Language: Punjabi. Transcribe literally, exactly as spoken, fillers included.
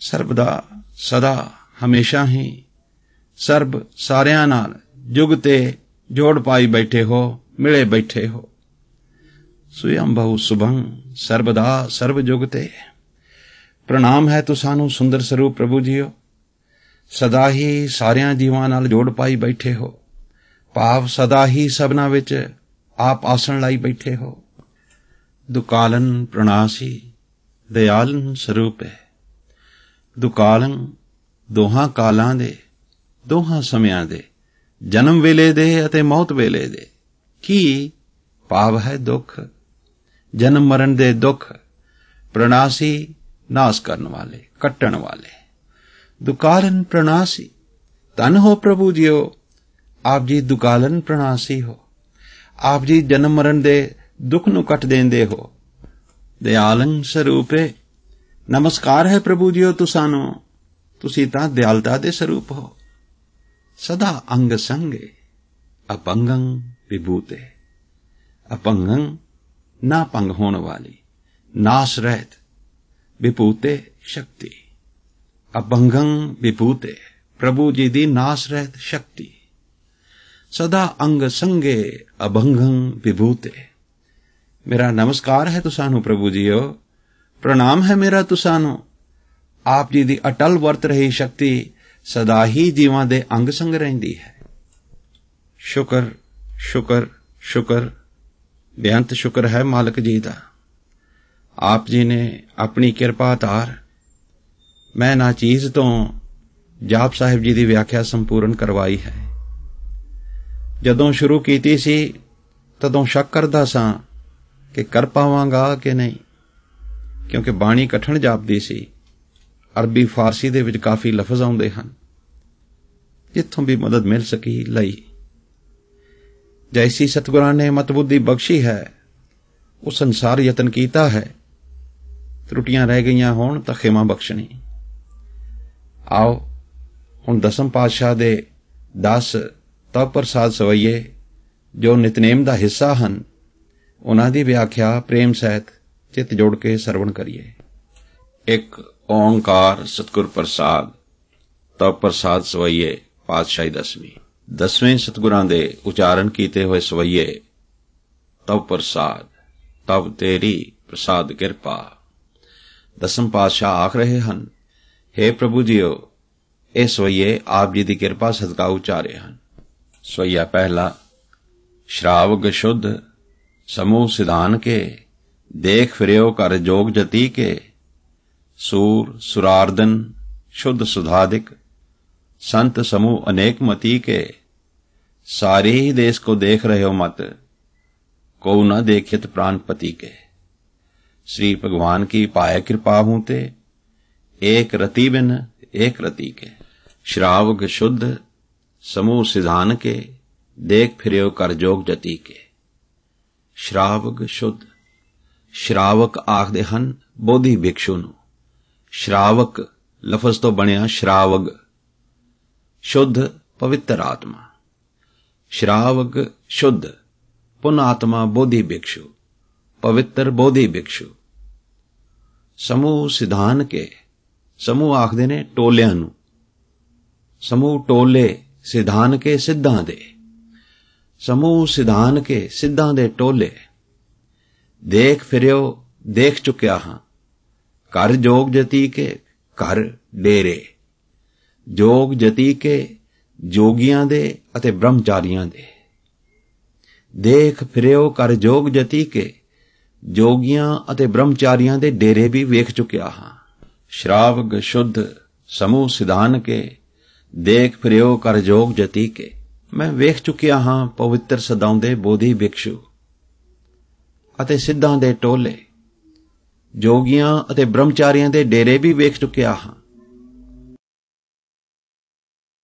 ਸਰਬਦਾ ਸਦਾ ਹਮੇਸ਼ਾ ਹੀ ਸਰਬ ਸਾਰਿਆਂ ਨਾਲ ਜੁਗ ਤੇ ਜੋੜ ਪਾਈ ਬੈਠੇ ਹੋ, ਮਿਲੇ ਬੈਠੇ ਹੋ। ਸੁਯੰਭੂ ਸੁਭੰ ਸਰਬਦਾ ਸਰਬ ਜੁਗ ਤੇ। ਪ੍ਰਣਾਮ ਹੈ ਤੁਸਾਨੂੰ ਸੁੰਦਰ ਸਰੂਪ ਪ੍ਰਭੂ ਜੀਓ, ਸਦਾ ਹੀ ਸਾਰਿਆਂ ਜੀਵਾਂ ਨਾਲ ਜੋੜ ਪਾਈ ਬੈਠੇ ਹੋ, ਭਾਵ ਸਦਾ ਹੀ ਸਭਨਾਂ ਵਿੱਚ ਆਪ ਆਸਣ ਲਾਈ ਬੈਠੇ ਹੋ। ਦੁਕਾਲਨ ਪ੍ਰਣਾਸੀ ਦਇਆਲਨ ਸਰੂਪ ਹੈ। ਦੁਕਾਲਨ ਦੋਹਾਂ ਕਾਲਾਂ ਦੇ, ਦੋਹਾਂ ਸਮਿਆਂ ਦੇ, ਜਨਮ ਵੇਲੇ ਦੇ ਅਤੇ ਮੌਤ ਵੇਲੇ ਦੇ। ਕੀ ਭਾਵ ਹੈ? ਦੁੱਖ, ਜਨਮ ਮਰਨ ਦੇ ਦੁੱਖ। ਪ੍ਰਣਾਸੀ ਨਾਸ ਕਰਨ ਵਾਲੇ, ਕੱਟਣ ਵਾਲੇ। ਦੁਕਾਲਨ ਪ੍ਰਣਾਸੀ, ਧੰਨ ਹੋ ਪ੍ਰਭੂ ਜੀਓ, ਆਪ ਜੀ ਦੁਕਾਲਨ ਪ੍ਰਣਾਸੀ ਹੋ। ਆਪ ਜੀ ਜਨਮ ਮਰਨ ਦੇ ਦੁੱਖ ਨੂੰ ਕੱਟ ਦੇਂਦੇ ਹੋ। ਦਿਆਲਨ ਸਰੂਪੇ, ਨਮਸਕਾਰ ਹੈ ਪ੍ਰਭੂ ਜੀਓ ਤੁਸਾਨੂੰ, ਤੁਸੀਂ ਤਾਂ ਦਿਆਲਤਾ ਦੇ ਸਰੂਪ ਹੋ। ਸਦਾ ਅੰਗ ਸੰਗੇ ਅਪੰਗੰ ਵਿਭੂਤੇ। ਅਪੰਗੰ ਨਾ ਭੰਗ ਹੋਣ ਵਾਲੀ, ਨਾਸ ਰਹਿਤ, ਵਿਭੂਤੇ ਸ਼ਕਤੀ। ਅਪੰਗੰ ਵਿਭੂਤੇ, ਪ੍ਰਭੂ ਜੀ ਦੀ ਨਾਸ ਰਹਿਤ ਸ਼ਕਤੀ। ਸਦਾ ਅੰਗ ਸੰਗੇ ਅਭੰਗੰ ਵਿਭੂਤੇ। ਮੇਰਾ ਨਮਸਕਾਰ ਹੈ ਤੁਸਾਨੂੰ ਪ੍ਰਭੂ ਜੀਓ, ਪ੍ਰਣਾਮ ਹੈ ਮੇਰਾ ਤੁਸਾਨੂੰ। ਆਪ ਜੀ ਦੀ ਅਟਲ ਵਰਤ ਰਹੀ ਸ਼ਕਤੀ ਸਦਾ ਹੀ ਜੀਵਾਂ ਦੇ ਅੰਗ ਸੰਗ ਰਹਿੰਦੀ ਹੈ। ਸ਼ੁਕਰ ਸ਼ੁਕਰ ਸ਼ੁਕਰ, ਬੇਅੰਤ ਸ਼ੁਕਰ ਹੈ ਮਾਲਕ ਜੀ ਦਾ। ਆਪ ਜੀ ਨੇ ਆਪਣੀ ਕਿਰਪਾ ਧਾਰ ਮੈਂ ਨਾ ਚੀਜ਼ ਤੋਂ ਜਾਪ ਸਾਹਿਬ ਜੀ ਦੀ ਵਿਆਖਿਆ ਸੰਪੂਰਨ ਕਰਵਾਈ ਹੈ। ਜਦੋਂ ਸ਼ੁਰੂ ਕੀਤੀ ਸੀ ਤਦੋਂ ਸ਼ੱਕ ਕਰਦਾ ਸਾਂ ਕਿ ਕਰ ਪਾਵਾਂਗਾ ਕਿ ਨਹੀਂ, ਕਿਉਂਕਿ ਬਾਣੀ ਕਠਿਨ ਜਾਪਦੀ ਸੀ। ਅਰਬੀ ਫਾਰਸੀ ਦੇ ਵਿੱਚ ਕਾਫੀ ਲਫ਼ਜ਼ ਆਉਂਦੇ ਹਨ। ਜਿੱਥੋਂ ਵੀ ਮਦਦ ਮਿਲ ਸਕੀ ਲਈ। ਜੈਸੀ ਸਤਿਗੁਰਾਂ ਨੇ ਮਤਬੁੱਧੀ ਬਖਸ਼ੀ ਹੈ, ਉਸ ਅਨੁਸਾਰ ਯਤਨ ਕੀਤਾ ਹੈ। ਤਰੁੱਟੀਆਂ ਰਹਿ ਗਈਆਂ ਹੋਣ ਤਾਂ ਖਿਮਾ ਬਖਸ਼ਣੀ। ਆਓ ਹੁਣ ਦਸਮ ਪਾਤਸ਼ਾਹ ਦੇ ਦਸ ਤਵ ਪ੍ਰਸਾਦ ਸਵਈਏ ਜੋ ਨਿਤਨੇਮ ਦਾ ਹਿੱਸਾ ਹਨ, ਉਹਨਾਂ ਦੀ ਵਿਆਖਿਆ ਪ੍ਰੇਮ ਸਹਿਤ ਚਿੱਤ ਜੋੜ ਕੇ ਸਰਵਣ ਕਰੀਏ। ਇੱਕ ਓਂਕਾਰ ਸਤਿਗੁਰ ਪ੍ਰਸਾਦ ਤਵ ਪ੍ਰਸਾਦ ਸਵਈਏ ਪਾਤਸ਼ਾਹੀ ਦਸਵੀਂ। ਦਸਵੇਂ ਸਤਿਗੁਰਾਂ ਦੇ ਉਚਾਰਨ ਕੀਤੇ ਹੋਏ ਸਵਈਏ ਤਵ ਪ੍ਰਸਾਦ, ਤਵ ਤੇਰੀ ਪ੍ਰਸਾਦ ਕਿਰਪਾ। ਦਸਮ ਪਾਤਸ਼ਾਹ ਆਖ ਰਹੇ ਹਨ, ਹੇ ਪ੍ਰਭੂ ਜੀਓ, ਇਹ ਸਵਈਏ ਆਪ ਜੀ ਦੀ ਕਿਰਪਾ ਸਦਕਾ ਉਚਾਰੇ ਹਨ। ਸਵਈਆ ਪਹਿਲਾ। ਸ਼ਰਾਵਗ ਸ਼ੁੱਧ ਸਮੂਹ ਸਿਧਾਨ ਕੇ, ਦੇਖ ਫਿਰਿਓ ਕਰ ਜੋਗ ਜਤੀ ਕੇ। ਸੂਰ ਸੁਰਾਰਦਨ ਸ਼ੁੱਧ ਸੁਧਾਦਿਕ, ਸੰਤ ਸਮੂਹ अनेक मती के। सारे ही देश को देख रहे हो मत, को न देखित प्राणपति के। श्री भगवान की पाए कृपा हूं ते, एक रति बिन एक रति के। श्रावक शुद्ध समूह सिधान के, देख फिरियो कर जोग जति के। श्रावक शुद्ध, श्रावक आखदे हन बोधि भिक्षु नूं। श्रावक लफज तो बनिया श्रावग। शुद्ध पवित्र आत्मा। श्रावक शुद्ध पुन आत्मा बोधि भिक्षु, पवित्र बोधि भिक्षु। समूह सिधान के, समूह आखदे ने टोलियां नूं। समूह टोले सिधान के सिद्धां दे। समूह सिधान के सिद्धां दे टोले। देख फिरियो देख चुकिया हां, कर जोग जती के घर डेरे। ਜੋਗ ਜਤੀ ਕੇ ਜੋਗੀਆਂ ਦੇ ਅਤੇ ਬ੍ਰਹਮਚਾਰੀਆਂ ਦੇ। ਦੇਖ ਫਿਰਿਓ ਕਰ ਜੋਗ ਜਤੀ ਕੇ ਜੋਗੀਆਂ ਅਤੇ ਬ੍ਰਹਮਚਾਰੀਆਂ ਦੇ ਡੇਰੇ ਵੀ ਵੇਖ ਚੁੱਕਿਆ ਹਾਂ। ਸ਼ਰਾਵਗ ਸ਼ੁੱਧ ਸਮੂਹ ਸਿਧਾਨ ਕੇ, ਦੇਖ ਫਿਰਿਓ ਕਰ ਜੋਗ ਜਤੀ ਕੇ। ਮੈਂ ਵੇਖ ਚੁੱਕਿਆ ਹਾਂ ਪਵਿੱਤਰ ਸਦਾਉਂਦੇ ਬੋਧੀ ਭਿਕਸ਼ੂ ਅਤੇ ਸਿੱਧਾਂ ਦੇ ਟੋਲੇ। ਜੋਗੀਆਂ ਅਤੇ ਬ੍ਰਹਮਚਾਰੀਆਂ ਦੇ ਡੇਰੇ ਵੀ ਵੇਖ ਚੁੱਕਿਆ ਹਾਂ।